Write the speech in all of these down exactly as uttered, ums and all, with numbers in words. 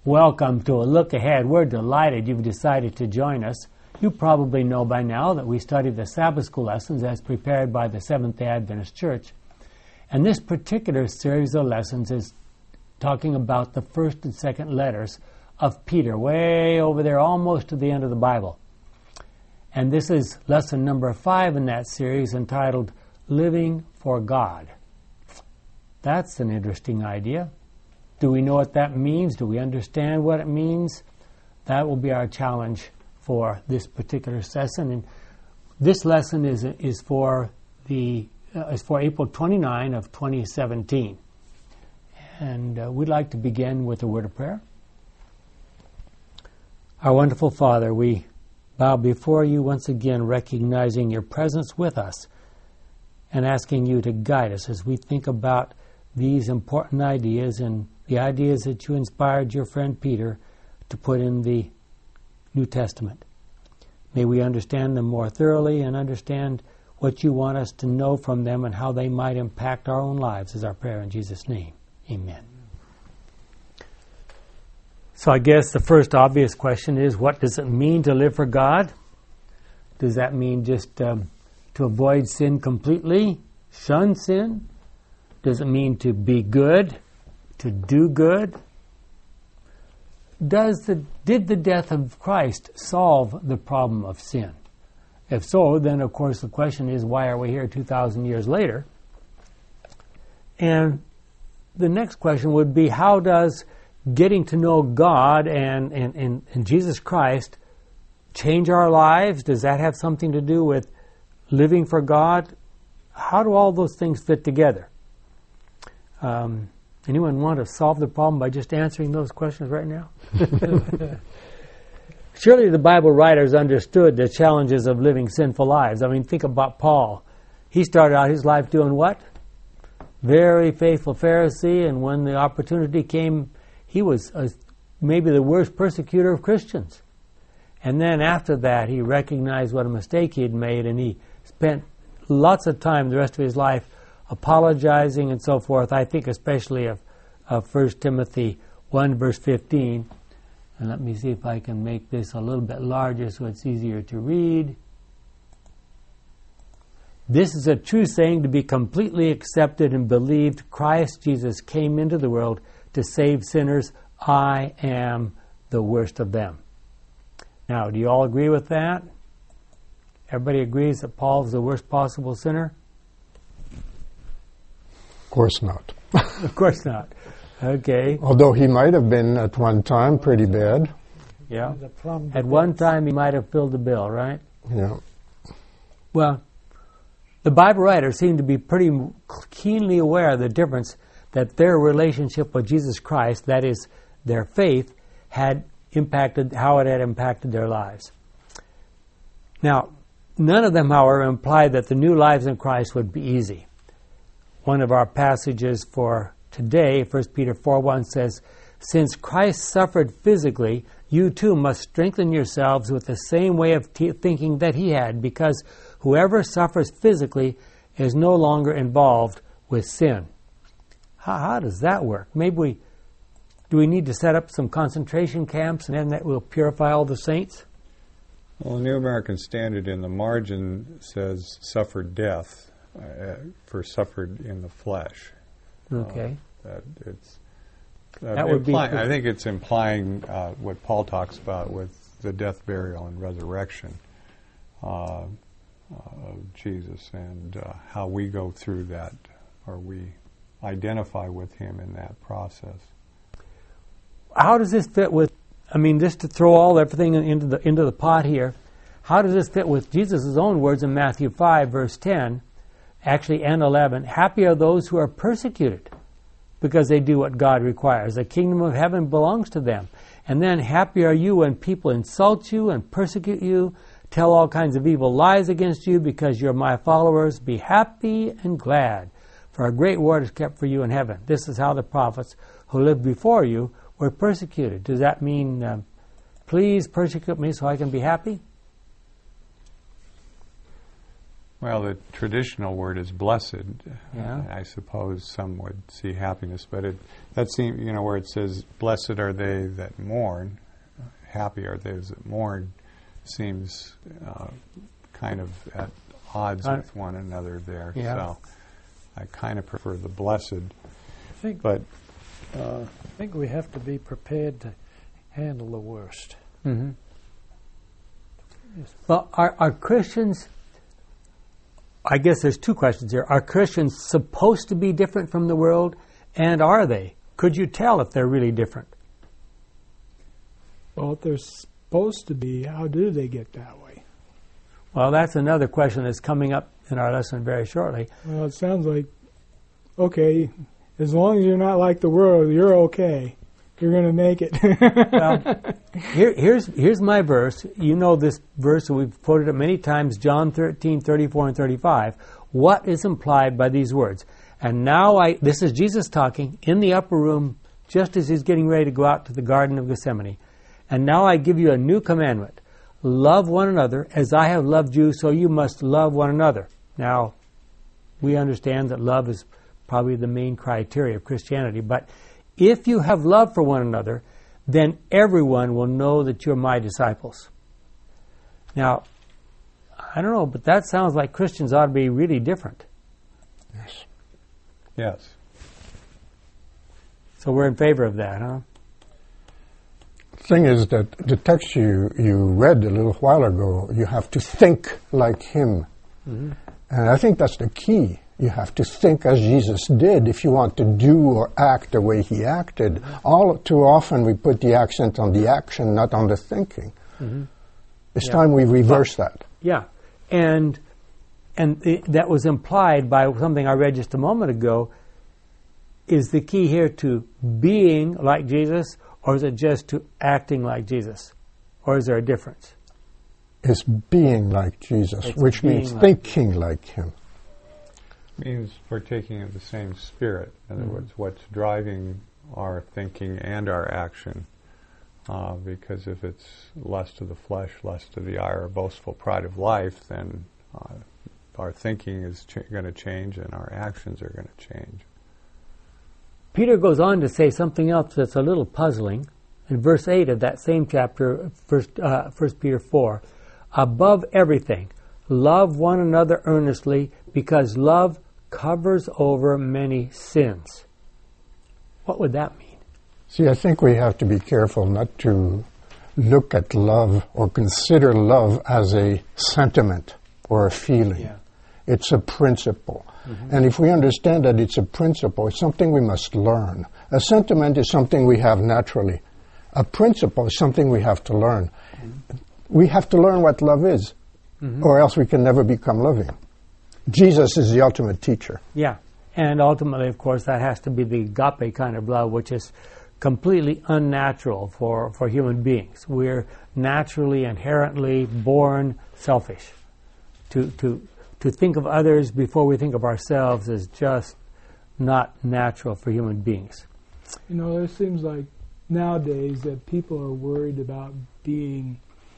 Welcome to a look ahead. We're delighted you've decided to join us. You probably know by now that we study the Sabbath School lessons as prepared by the Seventh-day Adventist Church. And this particular series of lessons is talking about the first and second letters of Peter, way over there, almost to the end of the Bible. And this is lesson number five in that series, entitled Living for God. That's an interesting idea. Do we know what that means? Do we understand what it means? That will be our challenge for this particular session. And this lesson is is for the uh, is for April twenty-ninth of twenty seventeen. And uh, we'd like to begin with a word of prayer. Our wonderful Father, we bow before you once again, recognizing your presence with us and asking you to guide us as we think about these important ideas and the ideas that you inspired your friend Peter to put in the New Testament. May we understand them more thoroughly and understand what you want us to know from them and how they might impact our own lives, is our prayer in Jesus' name. Amen. So I guess the first obvious question is, what does it mean to live for God? Does that mean just um, to avoid sin completely, shun sin? Does it mean to be good, to do good? Does the did the death of Christ solve the problem of sin? If so, then of course the question is, why are we here two thousand years later? And the next question would be, how does getting to know God and, and, and, and Jesus Christ change our lives? Does that have something to do with living for God? How do all those things fit together? Um, anyone want to solve the problem by just answering those questions right now? Surely the Bible writers understood the challenges of living sinful lives. I mean, think about Paul. He started out his life doing what? Very faithful Pharisee, and when the opportunity came, he was a, maybe the worst persecutor of Christians. And then after that, he recognized what a mistake he had made, and he spent lots of time the rest of his life apologizing and so forth. I think especially of, of First Timothy one, verse fifteen. And let me see if I can make this a little bit larger so it's easier to read. This is a true saying, to be completely accepted and believed. Christ Jesus came into the world to save sinners. I am the worst of them. Now, do you all agree with that? Everybody agrees that Paul is the worst possible sinner? Of course not. Of course not. Okay. Although he might have been at one time pretty bad. Yeah. At one time he might have filled the bill, right? Yeah. Well, the Bible writers seem to be pretty keenly aware of the difference that their relationship with Jesus Christ, that is, their faith, had impacted, how it had impacted their lives. Now, none of them, however, implied that the new lives in Christ would be easy. One of our passages for today, First Peter four one, says, "Since Christ suffered physically, you too must strengthen yourselves with the same way of t- thinking that he had, because whoever suffers physically is no longer involved with sin." How, how does that work? Maybe we, do we need to set up some concentration camps and then that will purify all the saints? Well, the New American Standard in the margin says suffered death uh, for suffered in the flesh. Okay. Uh, that it's uh, that would imply, be. I think it's implying uh, what Paul talks about with the death, burial, and resurrection uh, uh, of Jesus, and uh, how we go through that, or we identify with him in that process. How does this fit with? I mean, just to throw all everything into the into the pot here. How does this fit with Jesus' own words in Matthew five, verse ten? Actually, and eleven, happy are those who are persecuted because they do what God requires. The kingdom of heaven belongs to them. And then happy are you when people insult you and persecute you, tell all kinds of evil lies against you because you're my followers. Be happy and glad, for a great reward is kept for you in heaven. This is how the prophets who lived before you were persecuted. Does that mean, uh, please persecute me so I can be happy? Well, the traditional word is blessed. Yeah. Uh, I suppose some would see happiness, but it that seems, you know, where it says, "Blessed are they that mourn, happy are those that mourn," seems uh, kind of at odds Uh, with one another there. Yeah. So I kind of prefer the blessed, I think, but I think we have to be prepared to handle the worst. Mm-hmm. Well, are, are Christians, I guess there's two questions here. Are Christians supposed to be different from the world, and are they? Could you tell if they're really different? Well, if they're supposed to be, how do they get that way? Well, that's another question that's coming up in our lesson very shortly. Well, it sounds like, okay, as long as you're not like the world, you're okay. You're going to make it. Well, here, here's here's my verse. You know this verse, we've quoted it many times, John thirteen, thirty-four, and thirty-five. What is implied by these words? And now I, this is Jesus talking in the upper room, just as he's getting ready to go out to the Garden of Gethsemane. And now I give you a new commandment. Love one another as I have loved you, so you must love one another. Now, we understand that love is probably the main criteria of Christianity, but if you have love for one another, then everyone will know that you're my disciples. Now, I don't know, but that sounds like Christians ought to be really different. Yes. yes. So we're in favor of that, huh? The thing is that the text you, you read a little while ago, you have to think like him. Mm-hmm. And I think that's the key. You have to think as Jesus did if you want to do or act the way he acted. All too often we put the accent on the action, not on the thinking. Mm-hmm. It's Yeah. time we reverse that. Yeah, and and the, that was implied by something I read just a moment ago. Is the key here to being like Jesus, or is it just to acting like Jesus? Or is there a difference? It's being like Jesus, It's which being means like thinking like him. Means partaking of the same spirit. In other Mhm. words, what's driving our thinking and our action. Uh, because if it's lust of the flesh, lust of the eye, or boastful pride of life, then uh, our thinking is ch- going to change and our actions are going to change. Peter goes on to say something else that's a little puzzling. In verse eight of that same chapter, First, uh, First Peter four, above everything, love one another earnestly, because love covers over many sins. What would that mean? See, I think we have to be careful not to look at love or consider love as a sentiment or a feeling. Yeah. It's a principle. Mm-hmm. And if we understand that it's a principle, it's something we must learn. A sentiment is something we have naturally. A principle is something we have to learn. Mm-hmm. We have to learn what love is, mm-hmm. or else we can never become loving. Jesus is the ultimate teacher. Yeah, and ultimately, of course, that has to be the agape kind of love, which is completely unnatural for, for human beings. We're naturally, inherently born selfish. To, to, to think of others before we think of ourselves is just not natural for human beings. You know, it seems like nowadays that people are worried about being,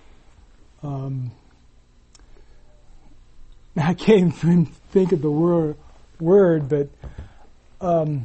um, I can't even think of the word, word but um,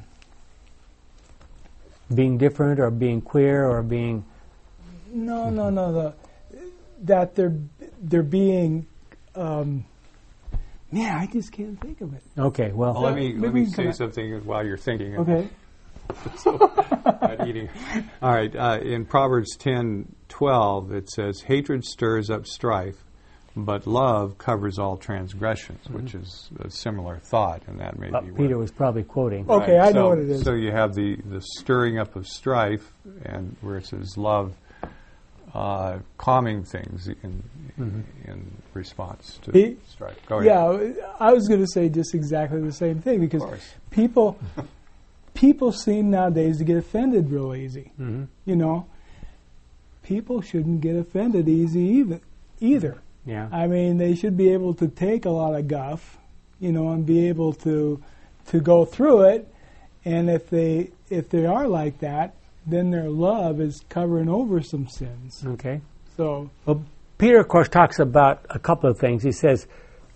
Being different or being queer or being... no, no, no, the, that they're they're being. Um, man, I just can't think of it. Okay, well... Well, let me maybe let we me can say come something while you're thinking. Okay. Not eating. All right. Uh, in Proverbs ten twelve, it says, "Hatred stirs up strife, but love covers all transgressions," mm-hmm. which is a similar thought, and that may uh, be Peter what, was probably quoting. Okay, right. I know so, what it is. So you have the, the stirring up of strife, and versus love, uh, calming things in mm-hmm. in response to He, strife. Go ahead. Yeah, I was going to say just exactly the same thing because people people seem nowadays to get offended real easy. Mm-hmm. You know, people shouldn't get offended easy either. Either. Yeah. I mean, they should be able to take a lot of guff, you know, and be able to to go through it. And if they if they are like that, then their love is covering over some sins. Okay. So, Well, Peter, of course, talks about a couple of things. He says,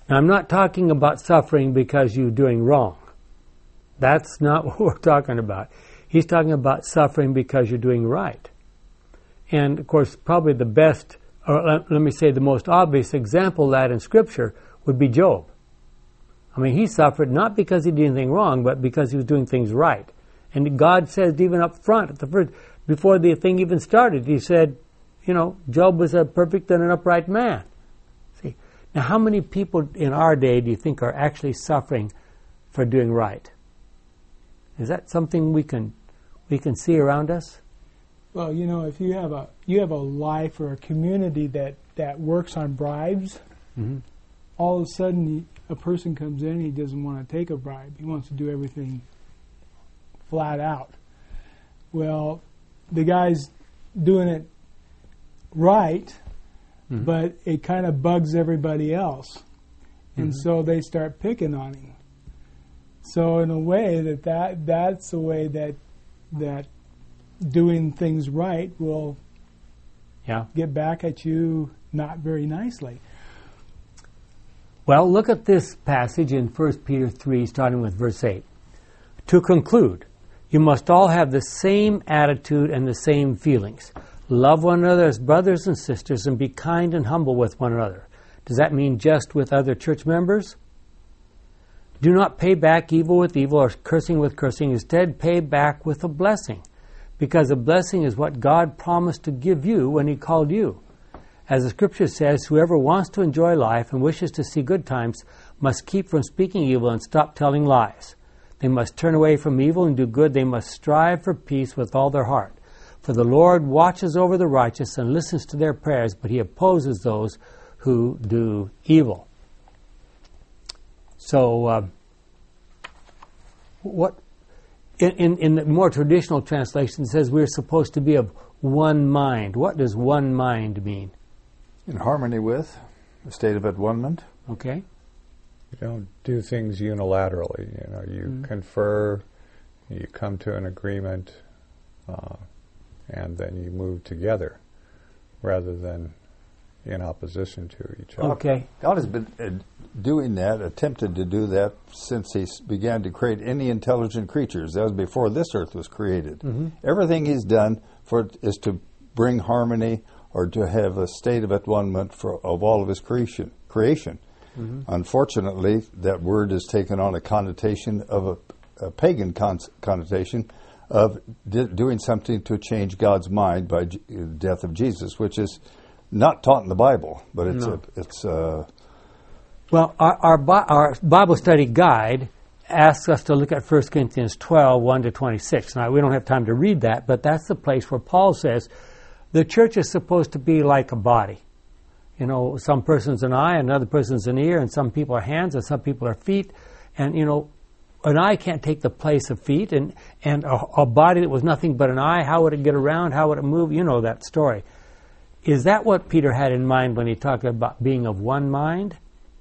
Now, I'm not talking about suffering because you're doing wrong. That's not what we're talking about. He's talking about suffering because you're doing right. And, of course, probably the best, or let, let me say the most obvious example of that in Scripture would be Job. I mean, he suffered not because he did anything wrong, but because he was doing things right. And God says even up front, at the first, before the thing even started, he said, you know, Job was a perfect and an upright man. See, now how many people in our day do you think are actually suffering for doing right? Is that something we can we can see around us? Well, you know, if you have a you have a life or a community that, that works on bribes, mm-hmm. all of a sudden he, a person comes in, he doesn't want to take a bribe. He wants to do everything flat out. Well, the guy's doing it right, mm-hmm. but it kind of bugs everybody else. And mm-hmm. so they start picking on him. So in a way that, that that's a way that that doing things right will yeah. get back at you not very nicely. Well, look at this passage in First Peter three, starting with verse eight. To conclude, you must all have the same attitude and the same feelings. Love one another as brothers and sisters and be kind and humble with one another. Does that mean just with other church members? Do not pay back evil with evil or cursing with cursing. Instead, pay back with a blessing, because a blessing is what God promised to give you when He called you. As the Scripture says, whoever wants to enjoy life and wishes to see good times must keep from speaking evil and stop telling lies. They must turn away from evil and do good. They must strive for peace with all their heart. For the Lord watches over the righteous and listens to their prayers, but He opposes those who do evil. So, uh, what in, in, in the more traditional translation it says we're supposed to be of one mind. What does one mind mean? In harmony with, a state of at-one-ment. Okay. You don't do things unilaterally. You know, you mm-hmm. confer, you come to an agreement, uh, and then you move together, rather than in opposition to each other. Okay. God has been uh, doing that, attempted to do that since He s- began to create any intelligent creatures. That was before this earth was created. Mm-hmm. Everything He's done for is to bring harmony or to have a state of at-one-ment for of all of His creation. Creation. Mm-hmm. Unfortunately, that word has taken on a connotation of a, a pagan con- connotation of di- doing something to change God's mind by J- the death of Jesus, which is not taught in the Bible, but it's no. a, it's. Uh, well, our our, Bi- our Bible study guide asks us to look at First Corinthians twelve, one to twenty-six. Now, we don't have time to read that, but that's the place where Paul says the church is supposed to be like a body. You know, some person's an eye, another person's an ear, and some people are hands, and some people are feet. And, you know, an eye can't take the place of feet, and, and a, a body that was nothing but an eye, how would it get around? How would it move? You know that story. Is that what Peter had in mind when he talked about being of one mind?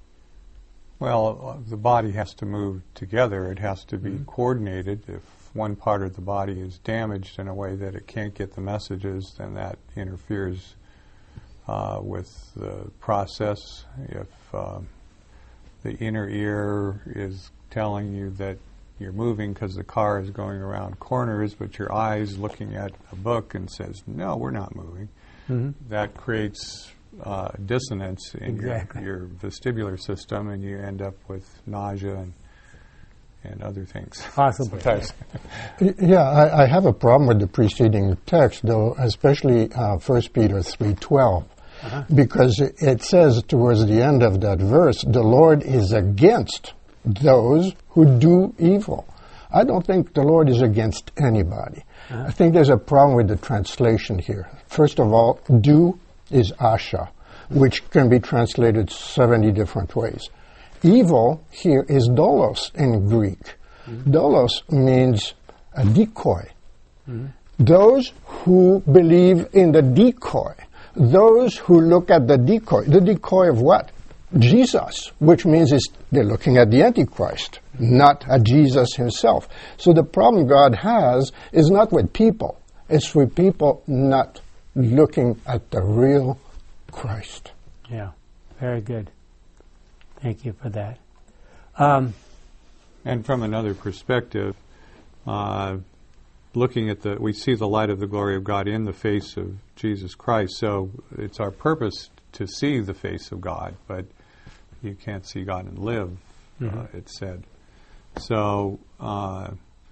Well, the body has to move together. It has to be mm-hmm. coordinated. If one part of the body is damaged in a way that it can't get the messages, then that interferes uh, with the process. If uh, the inner ear is telling you that you're moving because the car is going around corners, but your eye is looking at a book and says, no, we're not moving, mm-hmm. that creates uh, dissonance in exactly. your, your vestibular system, and you end up with nausea and and other things. Possibly. Yeah, I, I have a problem with the preceding text, though, especially uh, First Peter three twelve, uh-huh. because it, it says towards the end of that verse, the Lord is against those who do evil. I don't think the Lord is against anybody. Uh-huh. I think there's a problem with the translation here. First of all, do is asha, which can be translated seventy different ways. Evil here is dolos in Greek. Mm-hmm. Dolos means a decoy. Mm-hmm. Those who believe in the decoy, those who look at the decoy, the decoy of what? Jesus, which means is they're looking at the Antichrist, not at Jesus himself. So the problem God has is not with people, it's with people not looking at the real Christ. Yeah, very good. Thank you for that. Um, And from another perspective, uh, looking at the, we see the light of the glory of God in the face of Jesus Christ. So it's our purpose to see the face of God, but you can't see God and live, mm-hmm. uh, it's said. So uh,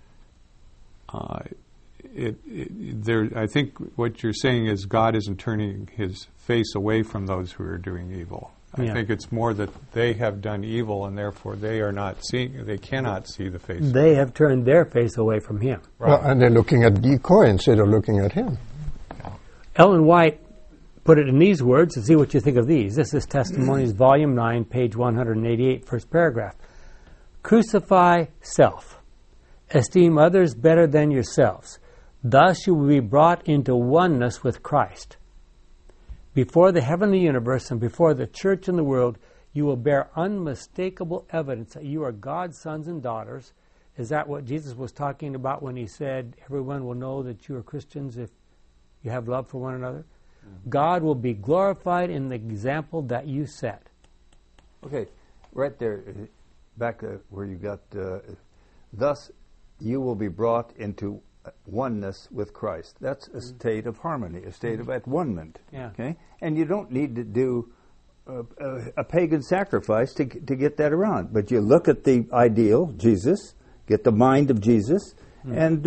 uh, it, it, there, I think what you're saying is God isn't turning his face away from those who are doing evil. I Yeah. think it's more that they have done evil, and therefore they are not seeing. They cannot see the face. of They have turned their face away from him. Right. Well, and they're looking at decoy instead of looking at him. Ellen White put it in these words, and see what you think of these. This is Testimonies, Volume nine, page one eighty-eight, first paragraph. Crucify self. Esteem others better than yourselves. Thus you will be brought into oneness with Christ. Before the heavenly universe and before the church and the world, you will bear unmistakable evidence that you are God's sons and daughters. Is that what Jesus was talking about when he said, everyone will know that you are Christians if you have love for one another? Mm-hmm. God will be glorified in the example that you set. Okay, right there, back uh, where you got, uh, thus you will be brought into oneness with Christ. That's a state of harmony, a state of at one-ment. Yeah. Okay, and you don't need to do uh, a, a pagan sacrifice to to get that around. But you look at the ideal, Jesus, get the mind of Jesus, mm. and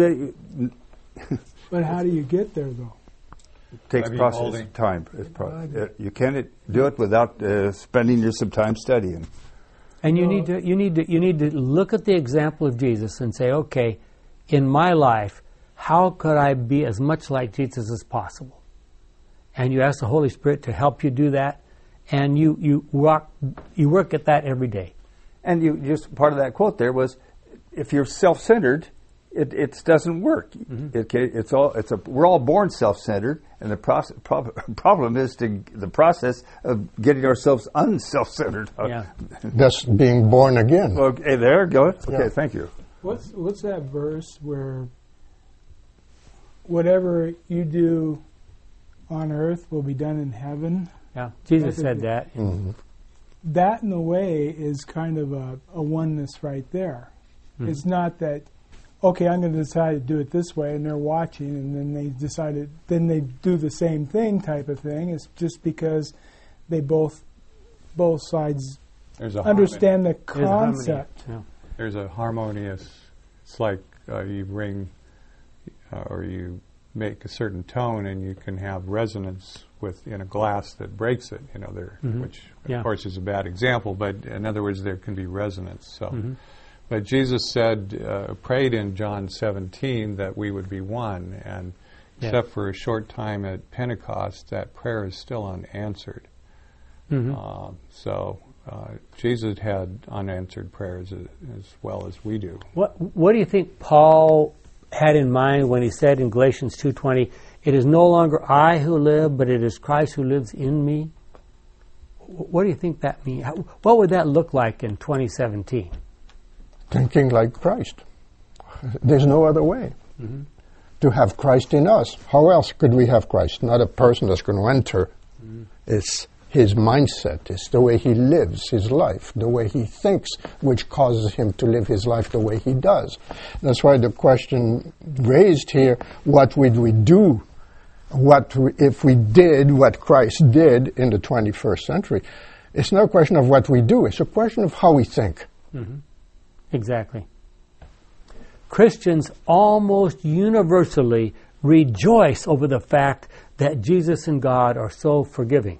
uh, But how do you get there, though? it takes By process beholding. time. It's pro- uh, you can't do it without uh, spending your some time studying. And you Well- need to you need to you need to look at the example of Jesus and say, okay, in my life, how could I be as much like Jesus as possible? And you ask the Holy Spirit to help you do that, and you you work you work at that every day. And you just part of that quote there was, if you're self-centered, it it doesn't work. Mm-hmm. It, it's all it's a we're all born self-centered, and the process, prob- problem is to the process of getting ourselves unself-centered. Yeah. That's being born again. Okay, there, go. Okay, Yeah. thank you. What's what's that verse where whatever you do on earth will be done in heaven? Yeah, Jesus That's said a- that. hmm That, in a way, is kind of a, a oneness right there. Mhm. It's not that, okay, I'm going to decide to do it this way, and they're watching, and then they decided, then they do the same thing type of thing. It's just because they both, both sides There's a understand the There's harmony. concept. Yeah. There's a harmonious. It's like uh, you ring uh, or you make a certain tone, and you can have resonance with in a glass that breaks it. You know, there, Mhm. which of Yeah. course is a bad example, but in other words, there can be resonance. So, Mhm. but Jesus said, uh, prayed in John seventeen that we would be one, and Yeah. except for a short time at Pentecost, that prayer is still unanswered. Mhm. Um, so. Uh, Jesus had unanswered prayers as, as well as we do. What What do you think Paul had in mind when he said in Galatians two twenty, "It is no longer I who live, but it is Christ who lives in me"? Wh- What do you think that means? How, what would that look like in twenty seventeen? Thinking like Christ. There's no other way. Mm-hmm. To have Christ in us. How else could we have Christ? Not a person that's going to enter. Mm-hmm. It's his mindset. It's the way he lives his life, the way he thinks, which causes him to live his life the way he does. That's why the question raised here, what would we do what we, if we did what Christ did in the twenty-first century? It's not a question of what we do. It's a question of how we think. Mm-hmm. Exactly. Christians almost universally rejoice over the fact that Jesus and God are so forgiving.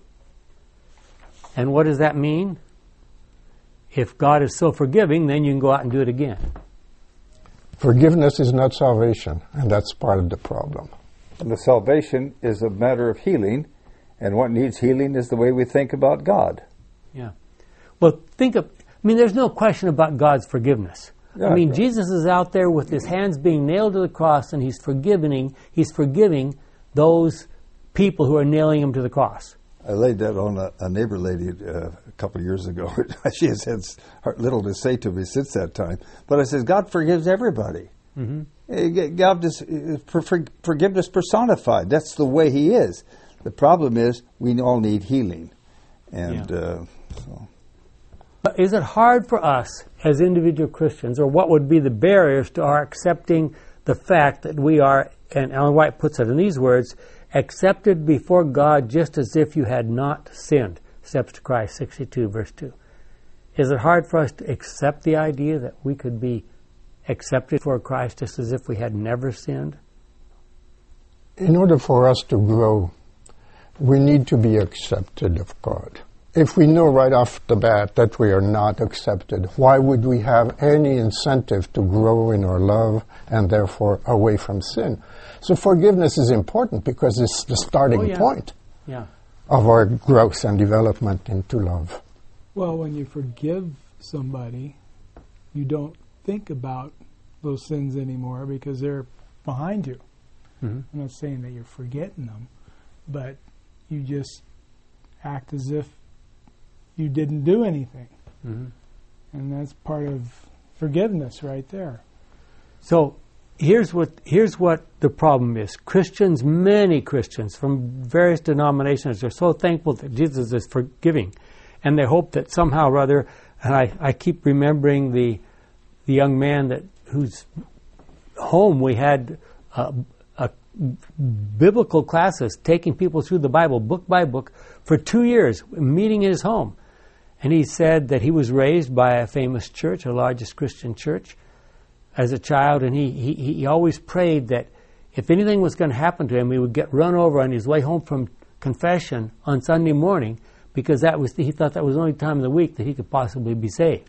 And what does that mean? If God is so forgiving, then you can go out and do it again. Forgiveness is not salvation, and that's part of the problem. And the salvation is a matter of healing, and what needs healing is the way we think about God. Yeah. Well, think of, I mean, there's no question about God's forgiveness. Yeah, I mean, right. Jesus is out there with his hands being nailed to the cross, and he's forgiving, he's forgiving those people who are nailing him to the cross. I laid that on a, a neighbor lady uh, a couple of years ago. She has had s- little to say to me since that time. But I says, God forgives everybody. Mm-hmm. God is uh, for, for, forgiveness personified. That's the way he is. The problem is we all need healing. And Yeah. uh, so. Is it hard for us as individual Christians, or what would be the barriers to our accepting the fact that we are, and Ellen White puts it in these words, accepted before God just as if you had not sinned? Steps to Christ, sixty-two, verse two. Is it hard for us to accept the idea that we could be accepted for Christ just as if we had never sinned? In order for us to grow, we need to be accepted of God. If we know right off the bat that we are not accepted, why would we have any incentive to grow in our love and therefore away from sin? So forgiveness is important because it's the starting Oh, yeah. point Yeah. of our growth and development into love. Well, when you forgive somebody, you don't think about those sins anymore because they're behind you. Mm-hmm. I'm not saying that you're forgetting them, but you just act as if you didn't do anything. Mm-hmm. And that's part of forgiveness right there. So here's what here's what the problem is. Christians, many Christians from various denominations are so thankful that Jesus is forgiving, and they hope that somehow or other, and I, I keep remembering the the young man that whose home we had uh, a biblical classes, taking people through the Bible book by book for two years, meeting in his home. And he said that he was raised by a famous church, the largest Christian church, as a child, and he, he, he always prayed that if anything was going to happen to him, he would get run over on his way home from confession on Sunday morning, because that was he thought that was the only time of the week that he could possibly be saved.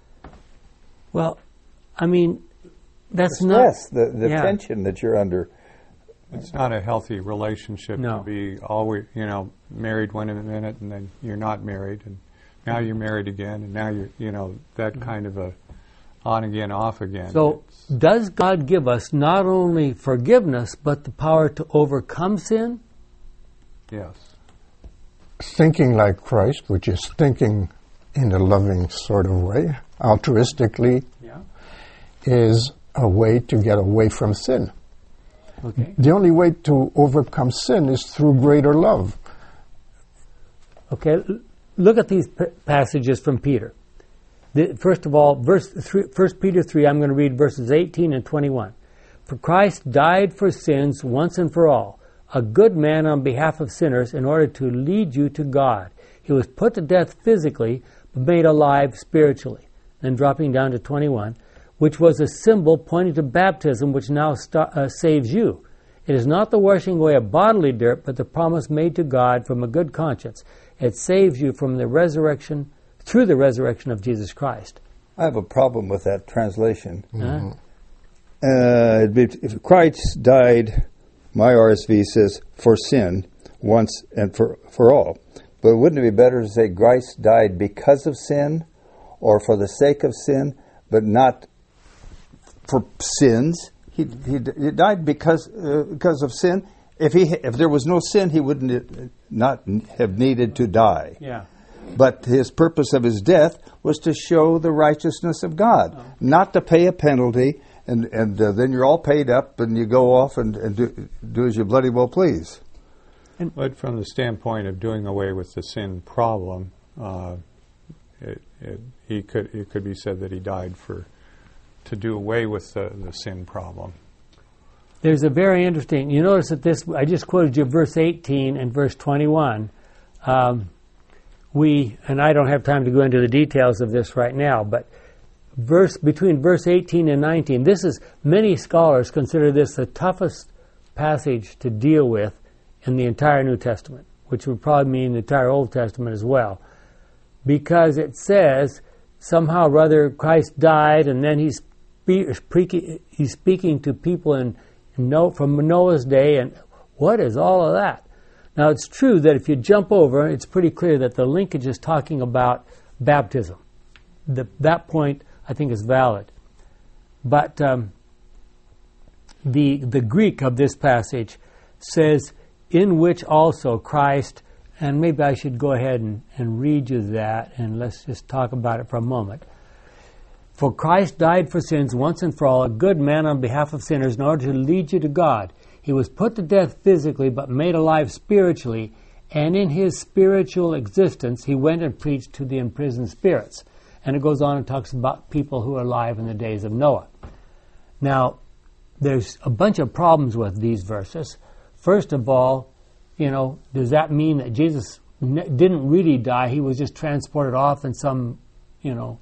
Well, I mean, that's the not... stress, the, the yeah. tension that you're under. It's not a healthy relationship No. to be always, you know, married one minute and then you're not married, and now you're married again, and now you're, you know, that kind of a on again, off again. So, does God give us not only forgiveness, but the power to overcome sin? Yes. Thinking like Christ, which is thinking in a loving sort of way, altruistically, Yeah. is a way to get away from sin. Okay. The only way to overcome sin is through greater love. Okay. l- Look at these p- passages from Peter. The, first of all, verse three, First Peter three, I'm going to read verses eighteen and twenty-one. For Christ died for sins once and for all, a good man on behalf of sinners, in order to lead you to God. He was put to death physically, but made alive spiritually. Then dropping down to twenty-one, which was a symbol pointing to baptism, which now sta- uh, saves you. It is not the washing away of bodily dirt, but the promise made to God from a good conscience. It saves you from the resurrection, through the resurrection of Jesus Christ. I have a problem with that translation. Huh? Uh, it'd be, if Christ died, my R S V says, for sin, once and for, for all. But wouldn't it be better to say Christ died because of sin, or for the sake of sin, but not for sins? He, he, he died because uh, because of sin. If he if there was no sin, he wouldn't not have needed to die. Yeah. But his purpose of his death was to show the righteousness of God, Oh. not to pay a penalty, and and uh, then you're all paid up and you go off and, and do, do as you bloody well please. But from the standpoint of doing away with the sin problem, uh, it, it, he could it could be said that he died for to do away with the, the sin problem. There's a very interesting, you notice that this, I just quoted you verse eighteen and verse twenty-one. Um, we, and I don't have time to go into the details of this right now, but verse between verse eighteen and nineteen, this is, many scholars consider this the toughest passage to deal with in the entire New Testament, which would probably mean the entire Old Testament as well, because it says somehow or other Christ died, and then he's spe- he's speaking to people in, in no, from Noah's day, and what is all of that? Now, it's true that if you jump over, it's pretty clear that the linkage is talking about baptism. The, that point, I think, is valid. But um, the the Greek of this passage says, in which also Christ, and maybe I should go ahead and, and read you that, and let's just talk about it for a moment. For Christ died for sins once and for all, a good man on behalf of sinners, in order to lead you to God. He was put to death physically, but made alive spiritually, and in his spiritual existence he went and preached to the imprisoned spirits. And it goes on and talks about people who are alive in the days of Noah. Now, there's a bunch of problems with these verses. First of all, you know, does that mean that Jesus n- didn't really die? He was just transported off in some, you know,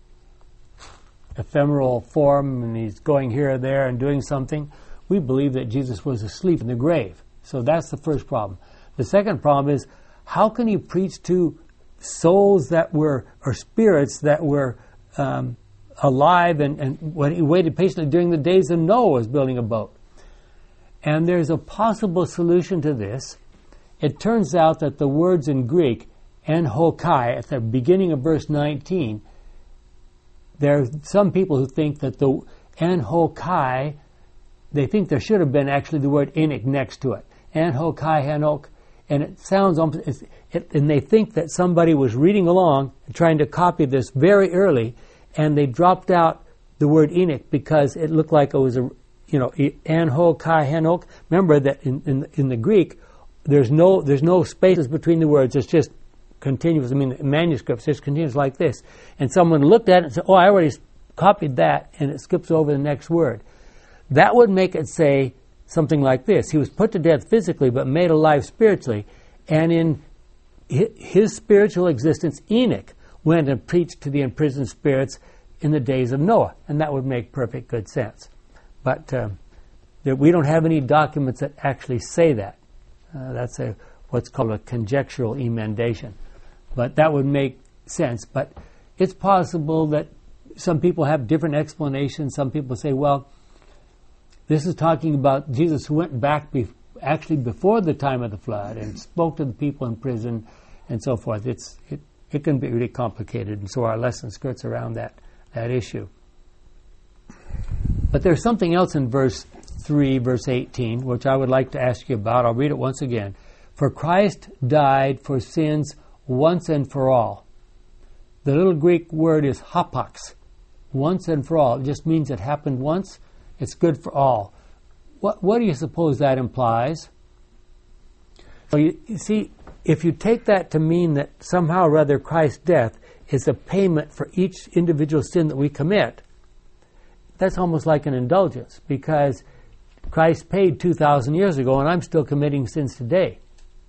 ephemeral form, and he's going here or there and doing something? We believe that Jesus was asleep in the grave. So that's the first problem. The second problem is, how can you preach to souls that were, or spirits that were um, alive and, and when he waited patiently during the days of Noah was building a boat? And there's a possible solution to this. It turns out that the words in Greek, en hokai, at the beginning of verse nineteen, there are some people who think that the en hokai, they think there should have been actually the word Enoch next to it. En hokai hanok. And it sounds almost, it's, it, and they think that somebody was reading along and trying to copy this very early, and they dropped out the word Enoch because it looked like it was a, you know, an ho kai henok. Remember that in, in in the Greek, there's no there's no spaces between the words. It's just continuous. I mean, the manuscripts just continuous like this. And someone looked at it and said, "Oh, I already copied that," and it skips over the next word. That would make it say something like this: He was put to death physically, but made alive spiritually, and in his spiritual existence, Enoch went and preached to the imprisoned spirits in the days of Noah, and that would make perfect good sense. But uh, there, we don't have any documents that actually say that. Uh, that's a what's called a conjectural emendation. But that would make sense. But it's possible that some people have different explanations. Some people say, well, this is talking about Jesus who went back be- actually before the time of the flood and spoke to the people in prison and so forth. It's it, it can be really complicated, and so our lesson skirts around that, that issue. But there's something else in verse three, verse eighteen, which I would like to ask you about. I'll read it once again. For Christ died for sins once and for all. The little Greek word is hapax, once and for all. It just means it happened once. It's good for all. What, what do you suppose that implies? Well, you, you see, if you take that to mean that somehow or other Christ's death is a payment for each individual sin that we commit, that's almost like an indulgence, because Christ paid two thousand years ago and I'm still committing sins today.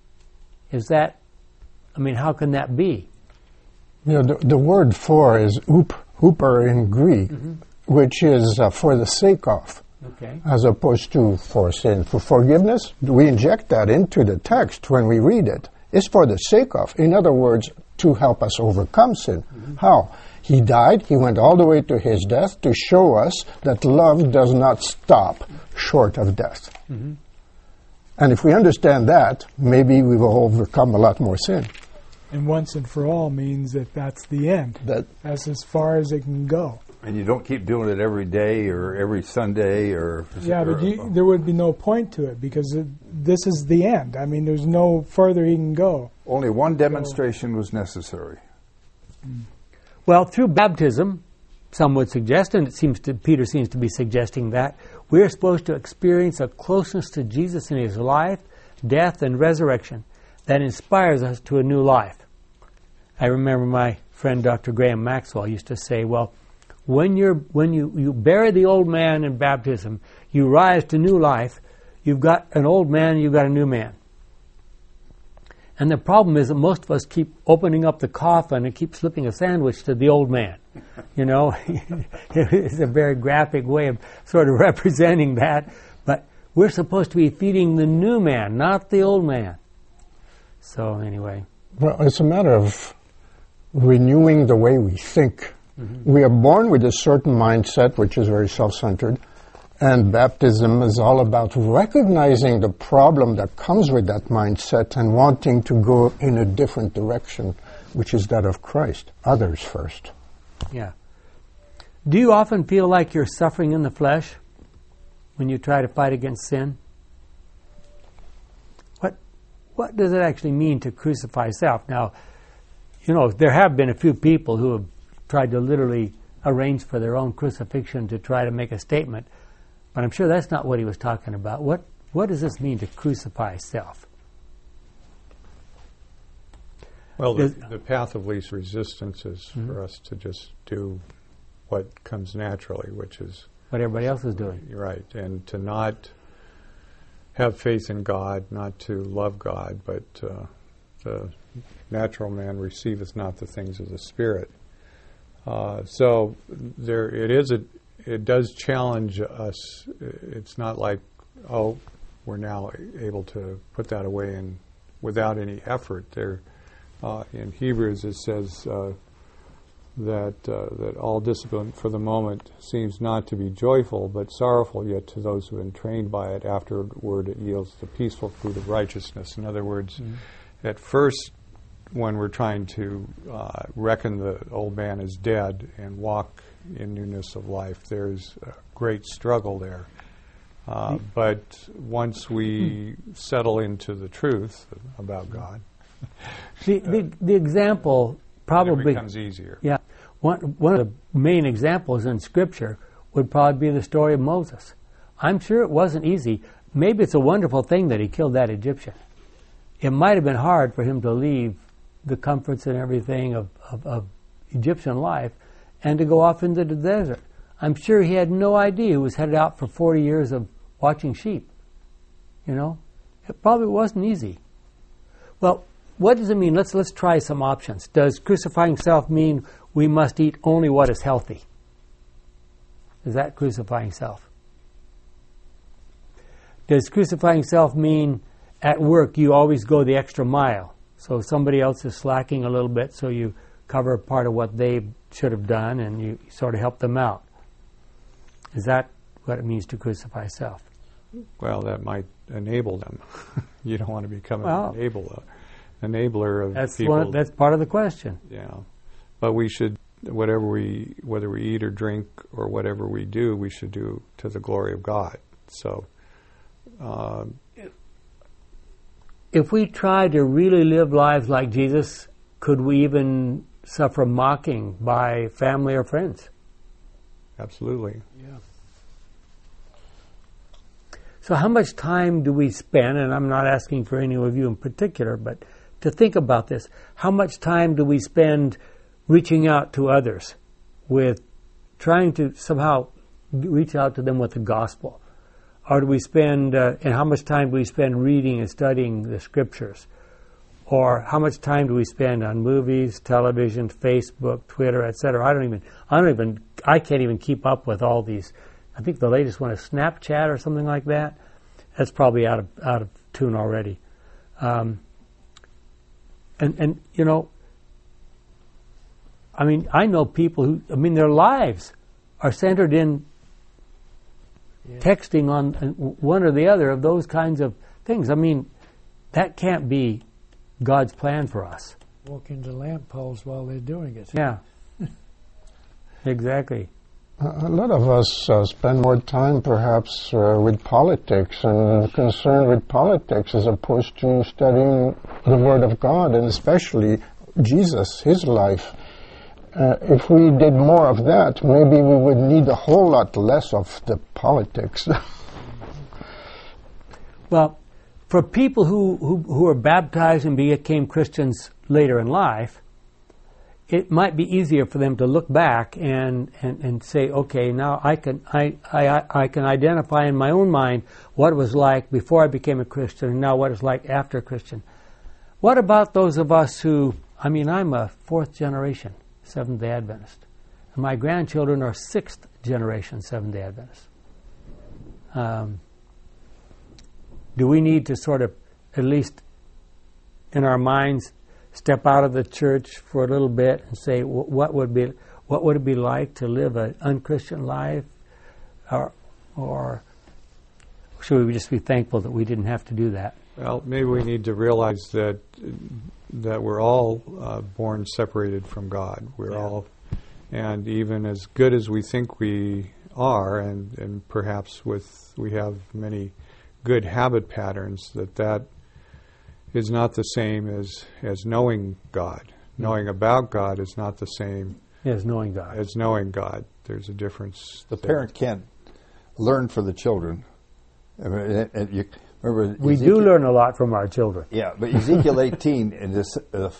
Is that, I mean, how can that be? You know, the, the word for is up, uper in Greek, mm-hmm. which is uh, for the sake of, okay. as opposed to for sin. For forgiveness, we inject that into the text when we read it. It's for the sake of. In other words, to help us overcome sin. Mm-hmm. How? He died, he went all the way to his death to show us that love does not stop short of death. Mm-hmm. And if we understand that, maybe we will overcome a lot more sin. And once and for all means that that's the end. That, that's as far as it can go. And you don't keep doing it every day or every Sunday or... Yeah, or, but you, there would be no point to it because it, this is the end. I mean, there's no further he can go. Only one demonstration so. was necessary. Mm. Well, through baptism, some would suggest, and it seems to, Peter seems to be suggesting that, we're supposed to experience a closeness to Jesus in his life, death, and resurrection that inspires us to a new life. I remember my friend Doctor Graham Maxwell used to say, well, when you're when you, you bury the old man in baptism, you rise to new life, you've got an old man, you've got a new man. And the problem is that most of us keep opening up the coffin and keep slipping a sandwich to the old man. You know, it's a very graphic way of sort of representing that. But we're supposed to be feeding the new man, not the old man. So anyway. Well, it's a matter of renewing the way we think. Mm-hmm. We are born with a certain mindset, which is very self-centered. And baptism is all about recognizing the problem that comes with that mindset and wanting to go in a different direction, which is that of Christ. Others first. Yeah. Do you often feel like you're suffering in the flesh when you try to fight against sin? What what does it actually mean to crucify self? Now, you know, there have been a few people who have tried to literally arrange for their own crucifixion to try to make a statement. But I'm sure that's not what he was talking about. What what does this mean to crucify self? Well, the, Does- the path of least resistance is Mhm. for us to just do what comes naturally, which is what everybody else is doing. you're right, and to not have faith in God, not to love God, but uh, the natural man receiveth not the things of the Spirit. Uh, so there, it is a, it does challenge us. It's not like, oh, we're now able to put that away and without any effort. There, uh, in Hebrews it says uh, that uh, that all discipline for the moment seems not to be joyful, but sorrowful. Yet to those who have been trained by it, afterward it yields the peaceful fruit of righteousness. In other words, mm-hmm. at first, when we're trying to uh, reckon the old man is dead and walk in newness of life, there's a great struggle there. Uh, but once we settle into the truth about God, The, the, the example probably it becomes easier. Yeah, one one of the main examples in Scripture would probably be the story of Moses. I'm sure it wasn't easy. Maybe it's a wonderful thing that he killed that Egyptian. It might have been hard for him to leave the comforts and everything of, of, of Egyptian life and to go off into the desert. I'm sure he had no idea he was headed out for forty years of watching sheep. You know, it probably wasn't easy. Well, what does it mean? Let's let's try some options. Does crucifying self mean we must eat only what is healthy? Is that crucifying self? Does crucifying self mean at work you always go the extra mile? So if somebody else is slacking a little bit, so you cover part of what they should have done and you sort of help them out. Is that what it means to crucify self? Well, that might enable them. You don't want to become Well, an enabler, enabler of That's people. one, that's part of the question. Yeah, but we should, whatever we, whether we eat or drink or whatever we do, we should do to the glory of God. So, uh, if we try to really live lives like Jesus, could we even suffer mocking by family or friends? absolutely. Yeah. So how much time do we spend, and I'm not asking for any of you in particular, but to think about this, how much time do we spend reaching out to others with trying to somehow reach out to them with the gospel? Or do we spend, uh, and how much time do we spend reading and studying the scriptures? Or how much time do we spend on movies, television, Facebook, Twitter, et cetera? I don't even, I don't even, I can't even keep up with all these. I think the latest one is Snapchat or something like that. That's probably out of out of tune already. Um, and and you know, I mean, I know people who, I mean, their lives are centered in Yeah. texting on one or the other of those kinds of things. I mean, that can't be God's plan for us. Walk into lamp poles while they're doing it. Yeah. Exactly. A lot of us uh, spend more time perhaps uh, with politics and concerned with politics as opposed to studying the Word of God and especially Jesus, His life. Uh, if we did more of that, maybe we would need a whole lot less of the politics. Well, for people who, who, who are baptized and became Christians later in life, it might be easier for them to look back and, and, and say, okay, now I can I, I, I can identify in my own mind what it was like before I became a Christian and now what it's like after a Christian. What about those of us who, I mean, I'm a fourth generation Seventh-day Adventist, and my grandchildren are sixth generation Seventh-day Adventists. Um, do we need to sort of, at least in our minds, step out of the church for a little bit and say, what would be, what would it be like to live an unchristian life, or, or should we just be thankful that we didn't have to do that? Well, maybe we need to realize that that we're all uh, born separated from God. We're Yeah. all, and even as good as we think we are, and, and perhaps with we have many good habit patterns, that that is not the same as, as knowing God. Mm-hmm. Knowing about God is not the same Yes, knowing God. as knowing God. There's a difference. The there. parent can't learn for the children. I mean, and, and you, remember We Ezekiel, do learn a lot from our children. Yeah, but Ezekiel eighteen, in this uh,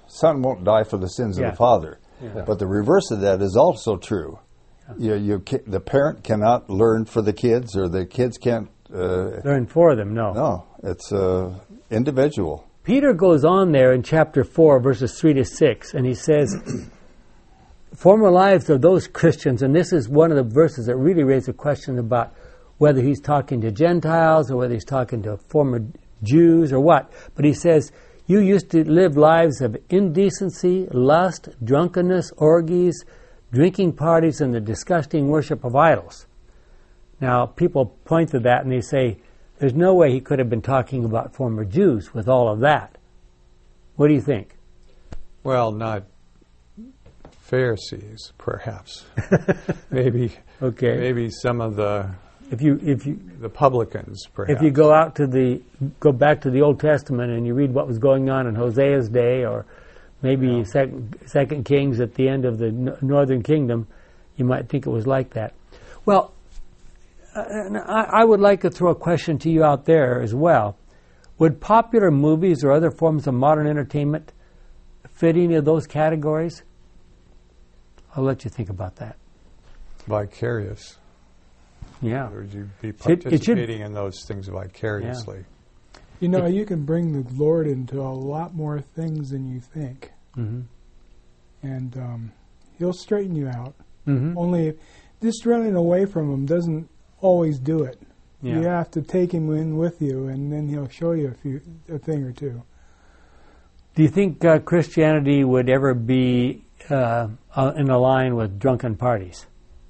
son won't die for the sins Yeah. of the father. Yeah. But the reverse of that is also true. You, you ca- the parent cannot learn for the kids, or the kids can't. Uh, Learn for them, no. no, it's uh, individual. Peter goes on there in chapter four, verses three to six, and he says, former lives of those Christians, and this is one of the verses that really raise a question about whether he's talking to Gentiles or whether he's talking to former Jews or what. But he says, you used to live lives of indecency, lust, drunkenness, orgies, drinking parties, and the disgusting worship of idols. Now, people point to that and they say, there's no way he could have been talking about former Jews with all of that. What do you think? Well, not Pharisees, perhaps. maybe, Okay. maybe some of the If you if you the publicans, perhaps. if you go out to the go back to the Old Testament and you read what was going on in Hosea's day, or maybe Yeah. second, second Kings at the end of the n- Northern Kingdom, you might think it was like that. Well, uh, and I, I would like to throw a question to you out there as well. Would popular movies or other forms of modern entertainment fit any of those categories? I'll let you think about that. vicarious. Yeah. Would you be Should- it should- participating in those things vicariously? You know, you can bring the Lord into a lot more things than you think, Mm-hmm. and um, He'll straighten you out. Mm-hmm. Only just running away from Him doesn't always do it. Yeah. You have to take Him in with you, and then He'll show you a few, a thing or two. Do you think uh, Christianity would ever be uh, uh, in a line with drunken parties?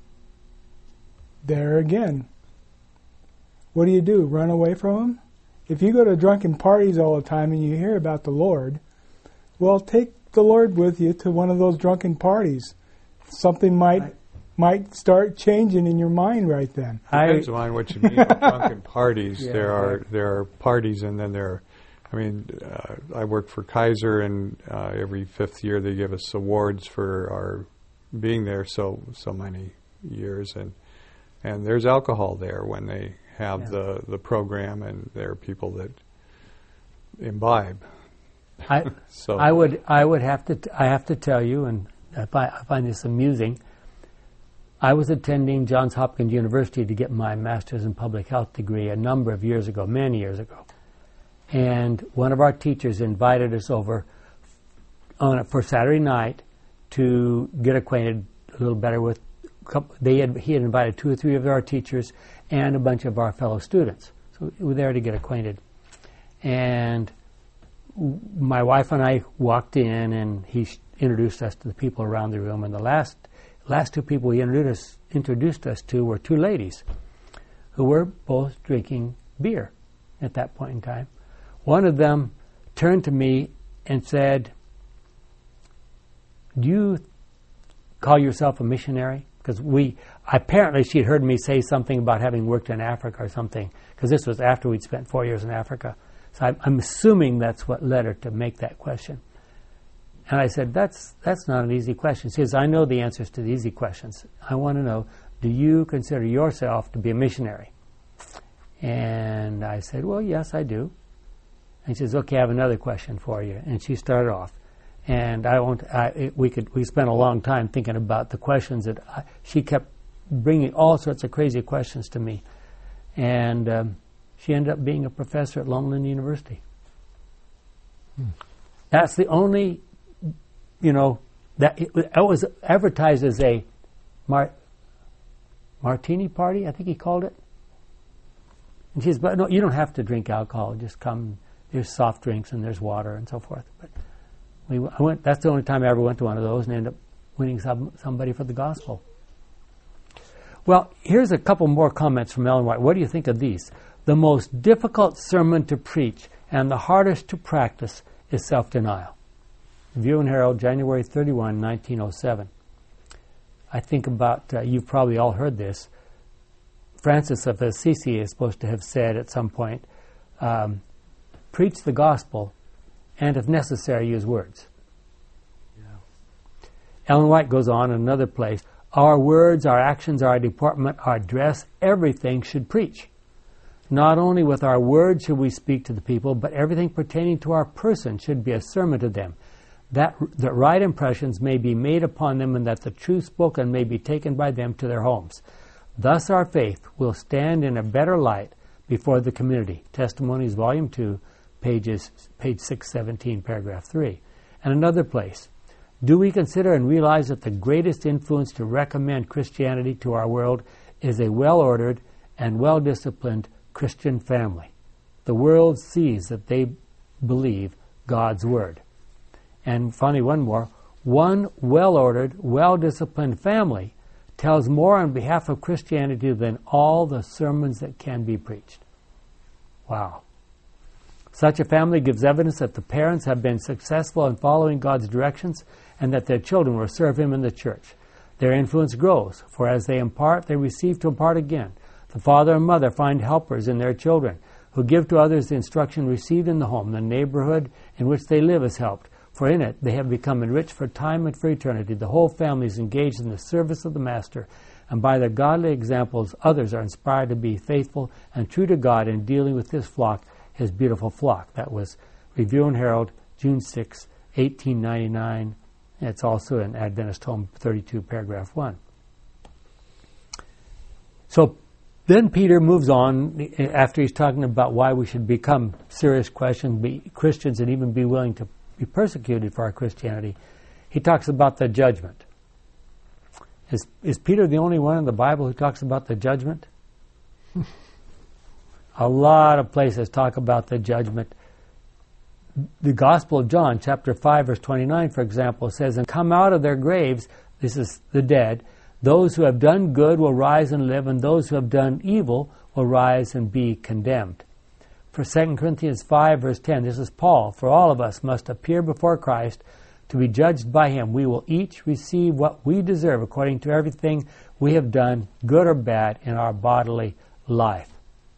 There again, what do you do? Run away from Him? If you go to drunken parties all the time and you hear about the Lord, well, take the Lord with you to one of those drunken parties. Something might might start changing in your mind right then. Depends on what you mean by drunken parties. Yeah, there are right. there are parties, and then there are, I mean, uh, I work for Kaiser, and uh, every fifth year they give us awards for our being there so so many years, and and there's alcohol there when they have Yeah. the, the program, and there are people that imbibe. I, So I would I would have to t- I have to tell you, and I find, I find this amusing. I was attending Johns Hopkins University to get my master's in public health degree a number of years ago, many years ago, and one of our teachers invited us over on a, for Saturday night to get acquainted a little better with. They had, he had invited two or three of our teachers and a bunch of our fellow students. So we were there to get acquainted. And w- my wife and I walked in, and he sh- introduced us to the people around the room. And the last last two people he introduced us, introduced us to were two ladies who were both drinking beer at that point in time. One of them turned to me and said, "Do you call yourself a missionary?" Because we, apparently she'd heard me say something about having worked in Africa or something, because this was after we'd spent four years in Africa. So I'm, I'm assuming that's what led her to make that question. And I said, that's that's not an easy question. She says, I know the answers to the easy questions. I want to know, do you consider yourself to be a missionary? And I said, well, yes, I do. And she says, okay, I have another question for you. And she started off. And I won't. I, it, we could. We spent a long time thinking about the questions that I, she kept bringing all sorts of crazy questions to me, and um, she ended up being a professor at Longland University. Hmm. That's the only, you know, that it, it was advertised as a mar, martini party. I think he called it. And she says, "But no, you don't have to drink alcohol. Just come. There's soft drinks and there's water and so forth." But We, I went, that's the only time I ever went to one of those and ended up winning some, somebody for the gospel. Well, here's a couple more comments from Ellen White. What do you think of these? The most difficult sermon to preach and the hardest to practice is self-denial. View and Herald, January thirty-first, nineteen oh seven. I think about, uh, you've probably all heard this. Francis of Assisi is supposed to have said at some point, um, preach the gospel, and if necessary, use words. Yeah. Ellen White goes on in another place, our words, our actions, our deportment, our dress, everything should preach. Not only with our words should we speak to the people, but everything pertaining to our person should be a sermon to them. that, that right impressions may be made upon them and that the truth spoken may be taken by them to their homes. Thus our faith will stand in a better light before the community. Testimonies, Volume two, pages, page six seventeen, paragraph three. And another place. Do we consider and realize that the greatest influence to recommend Christianity to our world is a well-ordered and well-disciplined Christian family? The world sees that they believe God's Word. And finally, one more. One well-ordered, well-disciplined family tells more on behalf of Christianity than all the sermons that can be preached. Wow. Such a family gives evidence that the parents have been successful in following God's directions and that their children will serve Him in the church. Their influence grows, for as they impart, they receive to impart again. The father and mother find helpers in their children, who give to others the instruction received in the home. The neighborhood in which they live is helped, for in it they have become enriched for time and for eternity. The whole family is engaged in the service of the Master, and by their godly examples, others are inspired to be faithful and true to God in dealing with His flock, His beautiful flock. That was Review and Herald, June sixth, eighteen ninety-nine. It's also in Adventist Home thirty-two, paragraph one. So then Peter moves on after he's talking about why we should become serious questions, be Christians, and even be willing to be persecuted for our Christianity. He talks about the judgment. Is, is Peter the only one in the Bible who talks about the judgment? A lot of places talk about the judgment. The Gospel of John, chapter five, verse twenty-nine, for example, says, "And come out of their graves," this is the dead, "those who have done good will rise and live, and those who have done evil will rise and be condemned." For Second Corinthians five, verse ten, this is Paul, "For all of us must appear before Christ to be judged by Him. We will each receive what we deserve according to everything we have done, good or bad, in our bodily life."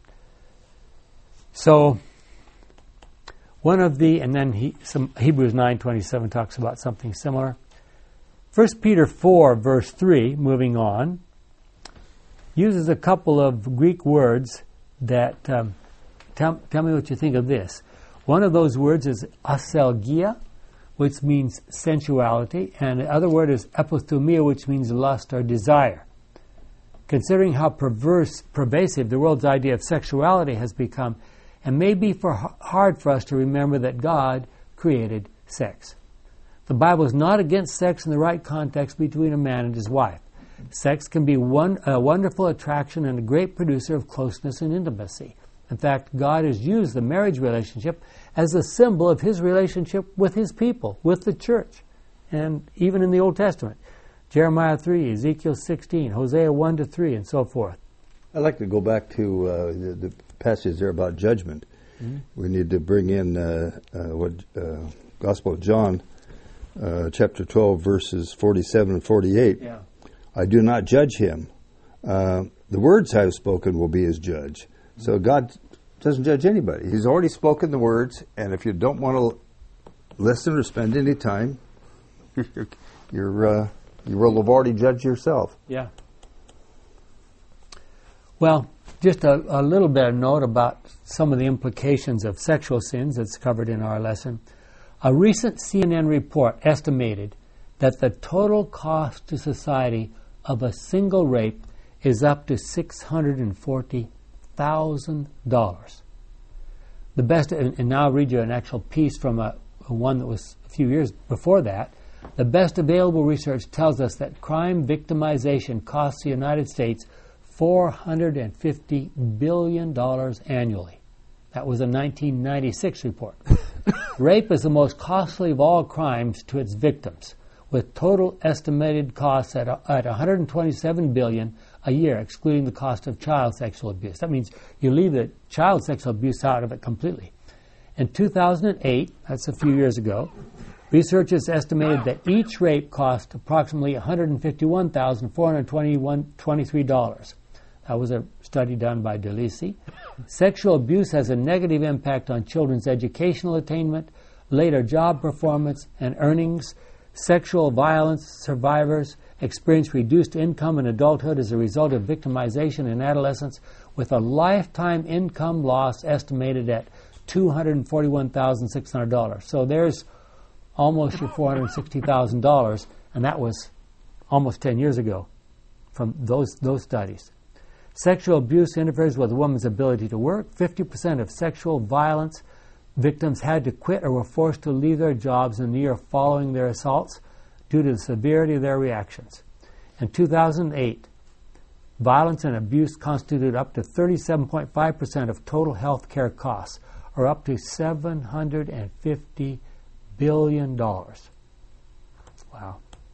So, one of the, and then he, some, Hebrews nine twenty-seven talks about something similar. First Peter four, verse three, moving on, uses a couple of Greek words that, um, tell, tell me what you think of this. One of those words is aselgia, which means sensuality, and the other word is epithumia, which means lust or desire. Considering how perverse, pervasive the world's idea of sexuality has become, it may be for hard for us to remember that God created sex. The Bible is not against sex in the right context between a man and his wife. Sex can be one, a wonderful attraction and a great producer of closeness and intimacy. In fact, God has used the marriage relationship as a symbol of His relationship with His people, with the church, and even in the Old Testament. Jeremiah three, Ezekiel sixteen, Hosea one to three, and so forth. I'd like to go back to uh, the, the passage there about judgment. Mm-hmm. We need to bring in uh, uh, what uh, Gospel of John, uh, chapter twelve, verses forty-seven and forty-eight. Yeah. I do not judge him. Uh, the words I have spoken will be His judge. Mm-hmm. So God doesn't judge anybody. He's already spoken the words, and if you don't want to listen or spend any time, you're, you're uh, you will have already judged yourself. Yeah. Well, just a, a little bit of note about some of the implications of sexual sins that's covered in our lesson. A recent C N N report estimated that the total cost to society of a single rape is up to six hundred forty thousand dollars. The best, and, and now I'll read you an actual piece from a, a one that was a few years before that. The best available research tells us that crime victimization costs the United States four hundred fifty billion dollars annually. That was a nineteen ninety-six report. Rape is the most costly of all crimes to its victims, with total estimated costs at, at one hundred twenty-seven billion dollars a year, excluding the cost of child sexual abuse. That means you leave the child sexual abuse out of it completely. In two thousand eight, that's a few years ago, researchers estimated that each rape cost approximately one hundred fifty-one thousand four hundred twenty-three dollars. That was a study done by DeLisi. Sexual abuse has a negative impact on children's educational attainment, later job performance, and earnings. Sexual violence survivors experience reduced income in adulthood as a result of victimization in adolescence, with a lifetime income loss estimated at two hundred forty-one thousand six hundred dollars. So there's almost your four hundred sixty thousand dollars, and that was almost ten years ago from those, those studies. Sexual abuse interferes with a woman's ability to work. fifty percent of sexual violence victims had to quit or were forced to leave their jobs in the year following their assaults due to the severity of their reactions. In two thousand eight, violence and abuse constituted up to thirty-seven point five percent of total health care costs, or up to seven hundred fifty billion dollars. Wow.